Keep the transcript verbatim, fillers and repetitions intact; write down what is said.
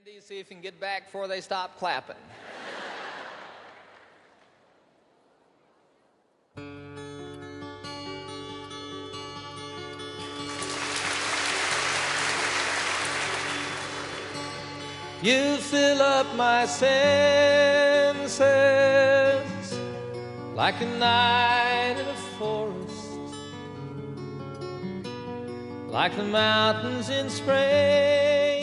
Andy, see if you can get back before they stop clapping. You fill up my senses like a night in a forest, like the mountains in spring.